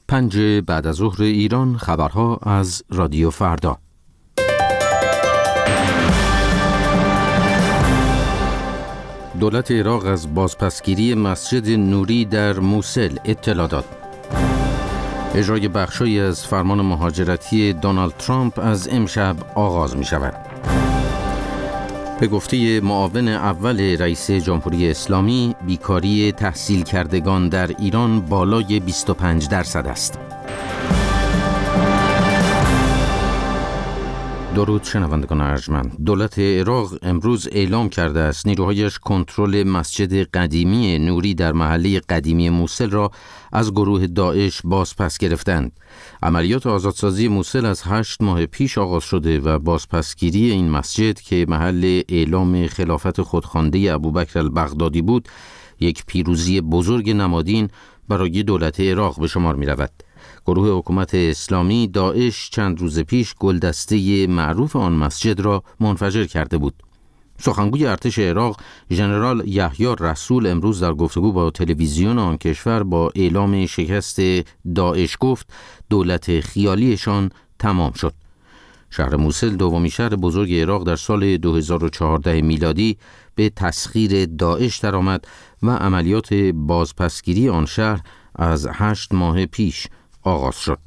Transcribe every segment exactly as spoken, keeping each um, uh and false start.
پنج بعد از ظهر ایران، خبرها از رادیو فردا. دولت عراق از بازپسگیری مسجد نوری در موصل اطلاع داد. اجرای بخشی از فرمان مهاجرتی دونالد ترامپ از امشب آغاز می شود. به گفته معاون اول رئیس جمهوری اسلامی، بیکاری تحصیل کردگان در ایران بالای بیست و پنج درصد است. درود شنوندگان ارجمند. دولت عراق امروز اعلام کرده است نیروهایش کنترل مسجد قدیمی نوری در محله قدیمی موصل را از گروه داعش بازپس گرفتند. عملیات آزادسازی موصل از هشت ماه پیش آغاز شده و بازپسگیری این مسجد که محل اعلام خلافت خودخوانده ابوبکر البغدادی بود، یک پیروزی بزرگ نمادین برای دولت عراق به شمار می رود. گروه حکومت اسلامی داعش چند روز پیش گلدسته معروف آن مسجد را منفجر کرده بود. سخنگوی ارتش عراق ژنرال یحیی رسول امروز در گفتگو با تلویزیون آن کشور با اعلام شکست داعش گفت دولت خیالیشان تمام شد. شهر موصل دومین شهر بزرگ عراق در سال دو هزار و چهارده میلادی به تسخیر داعش درآمد و عملیات بازپسگیری آن شهر از هشت ماه پیش آغاز شد.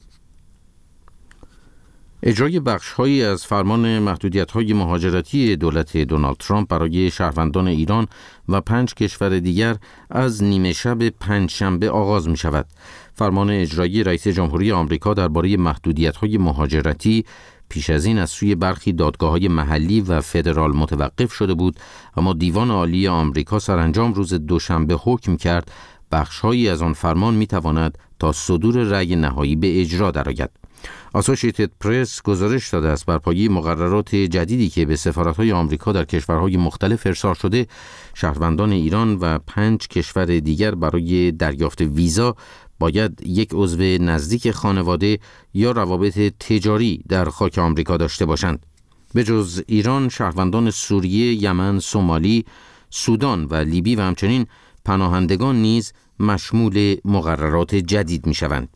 اجرای بخش‌هایی از فرمان محدودیت‌های مهاجرتی دولت دونالد ترامپ برای شهروندان ایران و پنج کشور دیگر از نیمه شب پنجشنبه آغاز می‌شود. فرمان اجرایی رئیس جمهوری آمریکا درباره محدودیت‌های مهاجرتی پیش از این از سوی برخی دادگاه‌های محلی و فدرال متوقف شده بود، اما دیوان عالی آمریکا سرانجام روز دوشنبه حکم کرد بخش‌هایی از آن فرمان می‌تواند تا صدور رأی نهایی به اجرا درآید. اسوسییتد پرس گزارش داده است بر پایه مقررات جدیدی که به سفارت‌های آمریکا در کشورهای مختلف ارسال شده، شهروندان ایران و پنج کشور دیگر برای دریافت ویزا باید یک عضو نزدیک خانواده یا روابط تجاری در خاک آمریکا داشته باشند. به جز ایران، شهروندان سوریه، یمن، سومالی، سودان و لیبی و همچنین پناهندگان نیز مشمول مقررات جدید می شوند.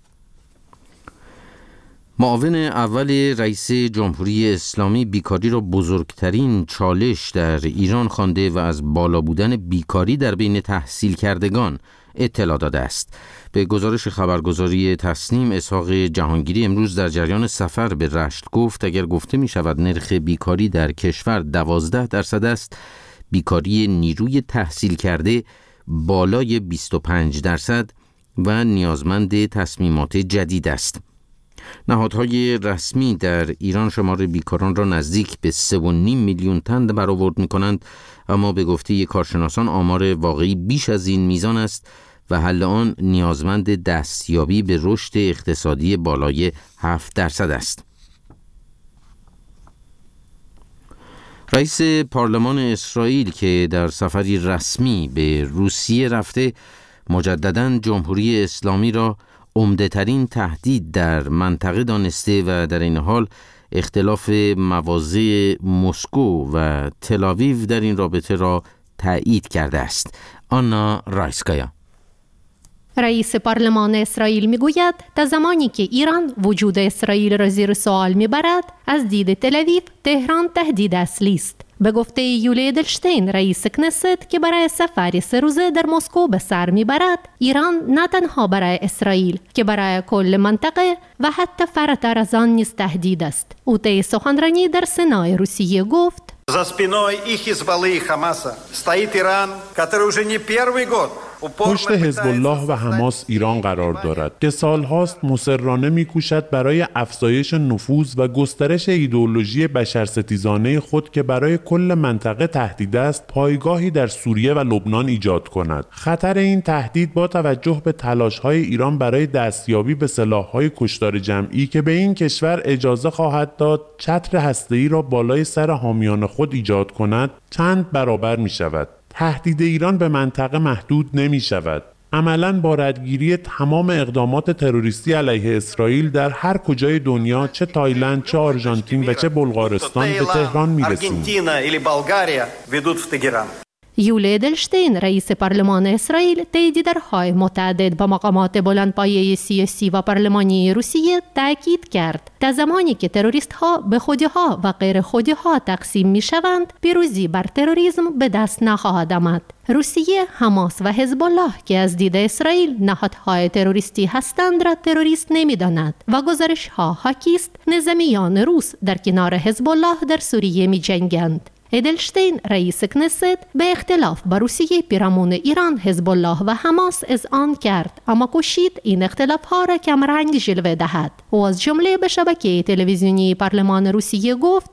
معاون اول رئیس جمهوری اسلامی بیکاری را بزرگترین چالش در ایران خوانده و از بالا بودن بیکاری در بین تحصیل کردگان اطلاع داده است. به گزارش خبرگزاری تسنیم، اسحاق جهانگیری امروز در جریان سفر به رشت گفت اگر گفته می شود نرخ بیکاری در کشور دوازده درصد است، بیکاری نیروی تحصیل کرده بالای بیست و پنج درصد و نیازمند تصمیمات جدید است. نهادهای رسمی در ایران شمار بیکاران را نزدیک به سه و نیم میلیون تن برآورد می کنند، اما به گفته کارشناسان آمار واقعی بیش از این میزان است و حل آن نیازمند دستیابی به رشد اقتصادی بالای هفت درصد است. رئیس پارلمان اسرائیل که در سفری رسمی به روسیه رفته، مجدداً جمهوری اسلامی را عمده‌ترین تهدید در منطقه دانسته و در این حال اختلاف مواضع مسکو و تل‌آویو در این رابطه را تایید کرده است. آنا رایسکایا. رئیس پارلمان اسرائیل میگوید تا زمانی که ایران وجود اسرائیل را زیر سوال میبرد، از دید تل‌آویو تهران تهدید اصلی است. به گفته یولی ادلشتین رئیس کنست که برای سفری سه روزه در مسکو به سر میبرد، ایران نه تنها برای اسرائیل که برای کل منطقه و حتی فراتر از آن نیز تهدید است. او طی سخنرانی در سنای روسیه گفت: За спиной и Хизбаллы, и Хамаса стоит Иран, который уже не первый год پشت حزب الله و حماس ایران قرار دارد که سالهاست مصرانه می‌کوشد برای افزایش نفوذ و گسترش ایدئولوژی بشرستیزانه خود که برای کل منطقه تهدید است، پایگاهی در سوریه و لبنان ایجاد کند. خطر این تهدید با توجه به تلاش‌های ایران برای دستیابی به سلاح‌های کشتار جمعی که به این کشور اجازه خواهد داد چتر هسته‌ای را بالای سر حامیان خود ایجاد کند، چند برابر می‌شود. تهدید ایران به منطقه محدود نمی شود. عملاً با ردگیری تمام اقدامات تروریستی علیه اسرائیل در هر کجای دنیا، چه تایلند، چه آرژانتین و چه بلغارستان، به تهران می رسیم. یولی ادلشتین رئیس پارلمان اسرائیل طی دیدارهای متعدد با مقامات بلندپایه سیاسی و پارلمانی روسیه تاکید کرد تا زمانی که تروریست ها به خودی‌ها و غیر خودی‌ها تقسیم می شوند پیروزی بر تروریسم به دست نخواهد آمد. روسیه، حماس و حزب الله که از دید اسرائیل نهادهای تروریستی هستند را تروریست نمی‌داند و گزارش‌ها حاکی است نظامیان روس در کنار حزب الله در سوریه می‌جنگند. ادلشتین رئیس کنست به اختلاف با روسیه پیرامون ایران، حزب الله و حماس اذعان کرد، اما کوشید این اختلاف‌ها را کمرنگ جلوه دهد. او از جمله به شبکه تلویزیونی پارلمان روسیه گفت: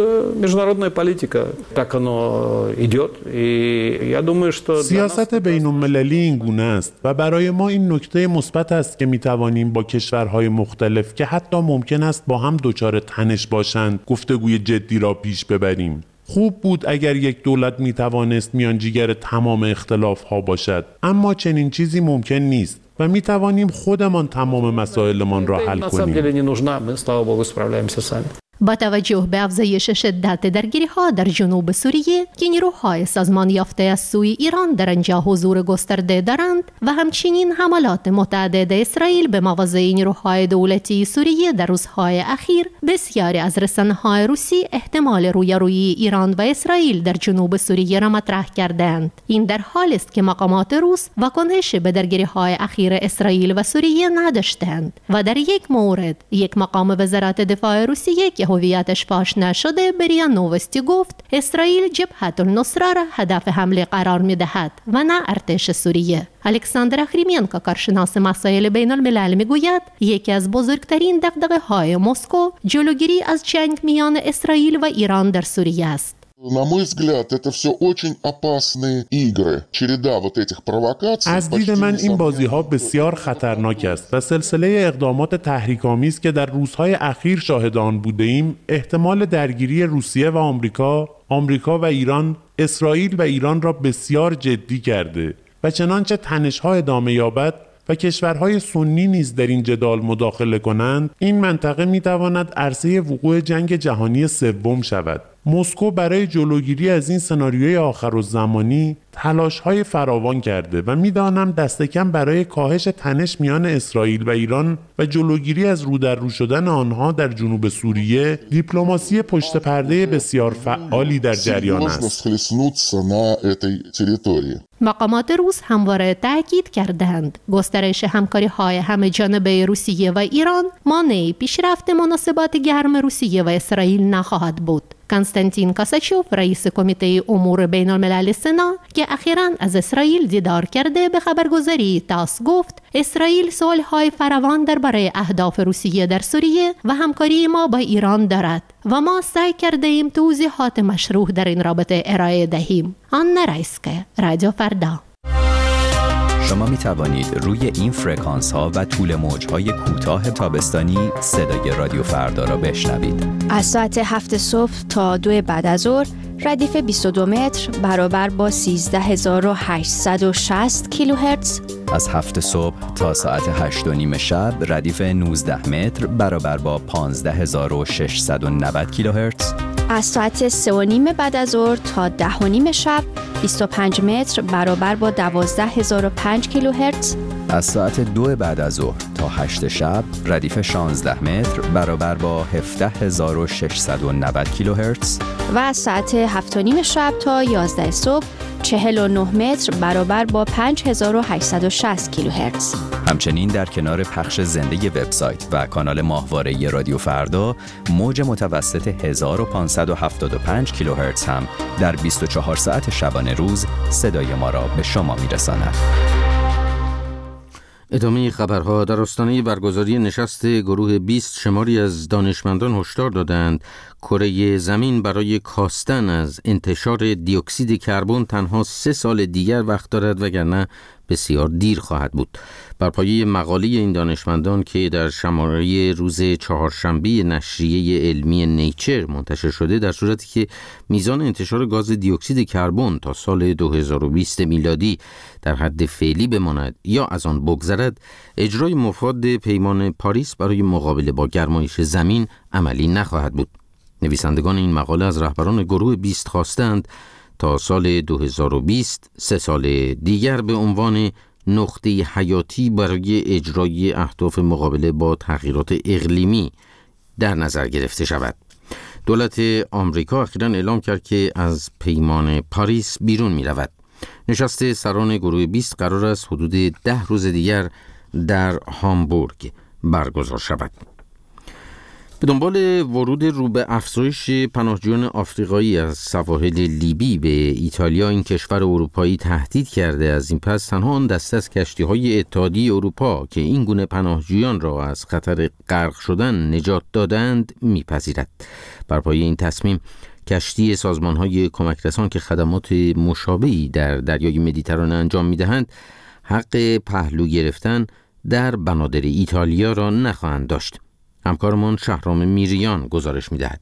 سیاست بین المللی این گونه است و برای ما این نکته مثبت است که می توانیم با کشورهای مختلف که حتی ممکن است با هم دچار تنش باشند گفتگوی جدی را پیش ببریم. خوب بود اگر یک دولت می توانست میانجیگر تمام اختلاف ها باشد، اما چنین چیزی ممکن نیست و می توانیم خودمان تمام مسائلمان را حل کنیم. با توجه به افزایش شدت درگیری‌ها در جنوب سوریه که نیروهای سازمان یافته از سوی ایران در آنجا حضور گسترده دارند و همچنین حملات متعدد اسرائیل به مواضع نیروهای دولتی سوریه در روزهای اخیر، بسیاری از رسانه‌های روسی احتمال رویارویی ایران و اسرائیل در جنوب سوریه را مطرح کردند. این در حالی است که مقامات روس واکنش به درگیری‌های اخیر اسرائیل و سوریه نداشتند و در یک مورد یک مقام وزارت دفاع روسیه که هویتش فاش نشده به ریا نووستی گفت اسرائیل جبهت النصره را هدف حمله قرار می‌دهد و نه ارتش سوریه. الکساندر اخریمینکو کارشناس مسائل بین الملل میگوید یکی از بزرگترین دغدغه‌های مسکو جلوگیری از جنگ میان اسرائیل و ایران در سوریه است. На мой взгляд, это все очень опасные игры. Череда вот этих провокаций. از دید من این بازی ها بسیار خطرناک است و سلسله اقدامات تحریک‌آمیز که در روزهای اخیر شاهد آن بوده ایم احتمال درگیری روسیه و آمریکا، آمریکا و ایران، اسرائیل و ایران را بسیار جدی کرده و چنانچه تنش‌ها ادامه یابد و کشورهای سنی نیز در این جدال مداخله کنند، این منطقه می‌تواند عرصه وقوع جنگ جهانی سوم شود. مسکو برای جلوگیری از این سناریوی آخرالزمانی تلاش‌های فراوان کرده و می‌دانم دست کم برای کاهش تنش میان اسرائیل و ایران و جلوگیری از رو در رو شدن آنها در جنوب سوریه دیپلماسی پشت پرده بسیار فعالی در جریان است. مقامات روس همواره تاکید کردند گسترش همکاری‌های همه جانبه روسیه و ایران مانع پیشرفت مناسبات گرم روسیه و اسرائیل نخواهد بود. کنستانتین کاساچوف رئیس کمیته امور بین الملل سنا که اخیراً از اسرائیل دیدار کرده به خبرگزاری تاس گفت اسرائیل سوال‌های فراوان درباره اهداف روسیه در سوریه و همکاری ما با ایران دارد و ما سعی کرده ایم توضیحات مشروع در این رابطه ارائه دهیم. آنا رایسکه، رادیو فردا. شما می توانید روی این فرکانس ها و طول موج های کوتاه تابستانی صدای رادیو فردا را بشنوید. از ساعت هفت صبح تا دو بعد از ظهر ردیف بیست و دو متر برابر با سیزده هزار و هشتصد و شصت کیلوهرتز. از هفت صبح تا ساعت هشت و نیم شب ردیف نوزده متر برابر با پانزده هزار و ششصد و نود کیلوهرتز. از ساعت سه و نیم بعد از ظهر تا ده و نیم شب بیست و پنج متر برابر با دوازده هزار و پنج کیلوهرتز. از ساعت دو بعد از ظهر تا هشت شب ردیف شانزده متر برابر با هفده هزار و ششصد و نود کیلوهرتز. و از ساعت هفت و نیم شب تا یازده صبح چهل و نه متر برابر با پنج هزار و هشتصد و شصت کیلوهرتز. همچنین در کنار پخش زنده وبسایت و کانال ماهواره رادیو فردا موج متوسط هزار و پانصد و هفتاد و پنج کیلوهرتز هم در بیست و چهار ساعت شبانه روز صدای ما را به شما میرساند. ادامه خبرها. در آستانه برگزاری نشست گروه بیست شماری از دانشمندان هشدار دادند کره زمین برای کاستن از انتشار دی اکسید کربن تنها سه سال دیگر وقت دارد وگرنه بسیار دیر خواهد بود. بر پایه مقاله این دانشمندان که در شماره روز چهارشنبه نشریه علمی نیچر منتشر شده، در صورتی که میزان انتشار گاز دی اکسید کربن تا سال دو هزار و بیست میلادی در حد فعلی بماند یا از آن بگذرد، اجرای مفاد پیمان پاریس برای مقابله با گرمایش زمین عملی نخواهد بود. نویسندگان این مقاله از رهبران گروه بیست خواستند تا سال دو هزار و بیست سه سال دیگر به عنوان نقطه حیاتی برای اجرای اهداف مقابله با تغییرات اقلیمی در نظر گرفته شود. دولت آمریکا اخیراً اعلام کرد که از پیمان پاریس بیرون می رود. نشست سران گروه بیست قرار است حدود ده روز دیگر در هامبورگ برگزار شود. به دنبال ورود رو به افزایش پناهجویان آفریقایی از سواحل لیبی به ایتالیا، این کشور اروپایی تهدید کرده از این پس تنها آن دسته از کشتی‌های اتحادیه اروپا که این گونه پناهجویان را از خطر غرق شدن نجات دادند میپذیرد. بر پایه این تصمیم کشتی سازمان‌های کمک رسان که خدمات مشابهی در دریای مدیترانه انجام می‌دهند حق پهلو گرفتن در بنادر ایتالیا را نخواهند داشت. همکارمان شهرام میریان گزارش می‌دهد.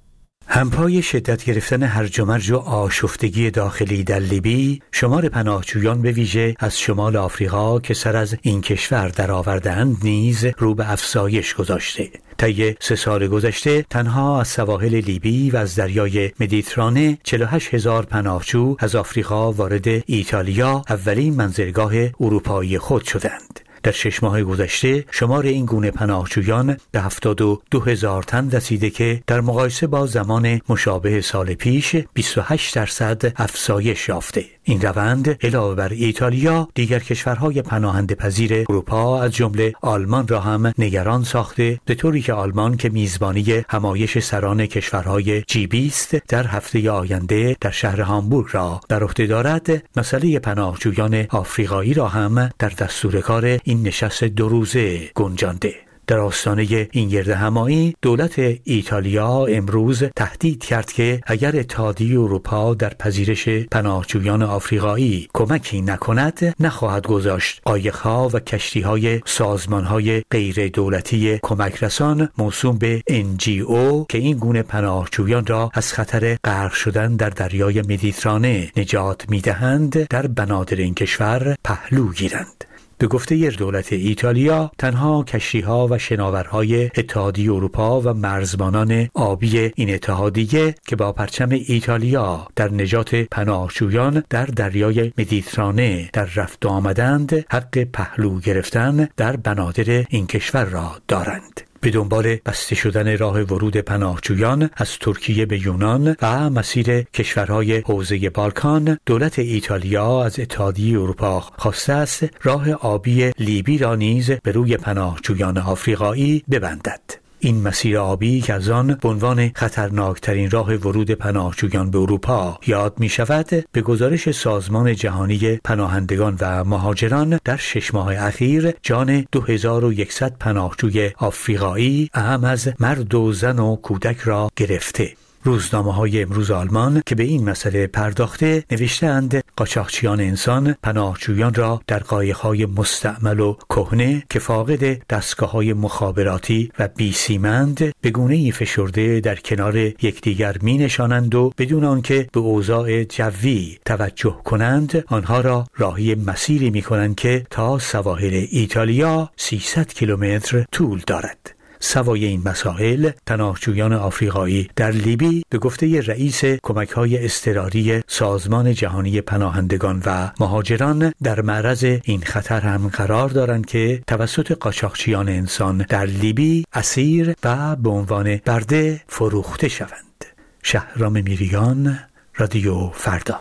همپای شدت گرفتن هرج و مرج و آشفتگی داخلی در لیبی، شمار پناهجویان به ویژه از شمال آفریقا که سر از این کشور درآورده‌اند نیز رو به افزایش گذاشته. طی سه سال گذشته تنها از سواحل لیبی و از دریای مدیترانه چهل و هشت هزار پناهجو از آفریقا وارد ایتالیا، اولین منزلگاه اروپایی خود شدند. در شش ماه گذشته شمار این گونه پناهجویان به هفتاد و دو هزار تن رسیده که در مقایسه با زمان مشابه سال پیش بیست و هشت درصد افزایش یافته. این روند علاوه بر ایتالیا دیگر کشورهای پناهنده پذیر اروپا از جمله آلمان را هم نگران ساخته، به طوری که آلمان که میزبانی همایش سران کشورهای جی بیست در هفته آینده در شهر هامبورگ را بر عهده دارد، مسئله پناهجویان آفریقایی را هم در دستور کار این نشست دو روزه گنجانده. در آستانه این گرد همایی دولت ایتالیا امروز تهدید کرد که اگر اتحادیه اروپا در پذیرش پناهجویان آفریقایی کمکی نکند، نخواهد گذاشت قایق‌ها و کشتی‌های سازمان‌های غیر دولتی کمک رسان موسوم به ان جی او که این گونه پناهجویان را از خطر غرق شدن در دریای مدیترانه نجات می‌دهند در بنادر این کشور پهلو گیرند. به گفته دولت ایتالیا تنها کشتی‌ها و شناورهای اتحادیه اروپا و مرزبانان آبی این اتحادیه که با پرچم ایتالیا در نجات پناهجویان در دریای مدیترانه در رفت و آمدند حق پهلو گرفتن در بنادر این کشور را دارند. به دنبال بسته شدن راه ورود پناهجویان از ترکیه به یونان و مسیر کشورهای حوزه بالکان، دولت ایتالیا از اتحادیه اروپا خواسته است راه آبی لیبی را نیز به روی پناهجویان آفریقایی ببندد. این مسیر آبی که از آن به عنوان خطرناکترین راه ورود پناهجویان به اروپا یاد می شود، به گزارش سازمان جهانی پناهندگان و مهاجران در شش ماه اخیر جان دو هزار و صد پناهجوی آفریقایی اهم از مرد و زن و کودک را گرفته. روزنامه‌های امروز آلمان که به این مسئله پرداخته نوشته‌اند قاچاقچیان انسان پناهجویان را در قایق‌های مستعمل و کهنه که فاقد دستگاه‌های مخابراتی و بیسیمند به گونه‌ای فشرده در کنار یکدیگر می‌نشانند و بدون آنکه به اوضاع جوی توجه کنند آنها را راهی مسیری می‌کنند که تا سواحل ایتالیا سیصد کیلومتر طول دارد. سوای این مسائل، پناهجویان آفریقایی در لیبی به گفته رئیس کمک‌های اضطراری سازمان جهانی پناهندگان و مهاجران در معرض این خطر هم قرار دارند که توسط قاچاقچیان انسان در لیبی اسیر و به عنوان برده فروخته شوند. شهرام میریان، رادیو فردا.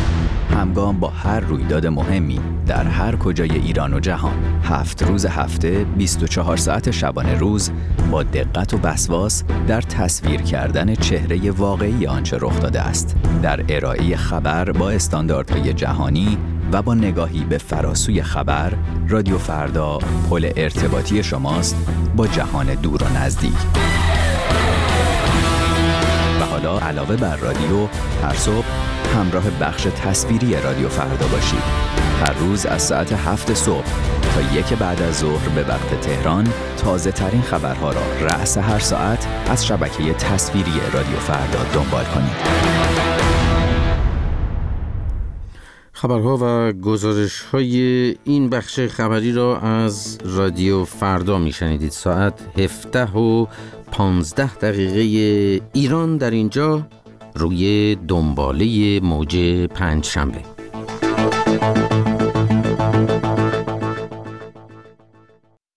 همگام با هر رویداد مهمی در هر کجای ایران و جهان، هفت روز هفته، بیست و چهار ساعت شبانه روز، با دقت و وسواس در تصویر کردن چهره واقعی آنچه رخ داده است، در ارائه خبر با استانداردهای جهانی و با نگاهی به فراسوی خبر، رادیو فردا پل ارتباطی شماست با جهان دور و نزدیک. و حالا علاوه بر رادیو، هر صبح همراه بخش تصویری رادیو فردا باشید. هر روز از ساعت هفت صبح تا یک بعد از ظهر به وقت تهران تازه ترین خبرها را رأس هر ساعت از شبکه تصویری رادیو فردا دنبال کنید. خبرها و گزارش‌های این بخش خبری را از رادیو فردا میشنیدید. ساعت هفده و پانزده دقیقه ایران در اینجا. روی دنباله موج پنج شنبه.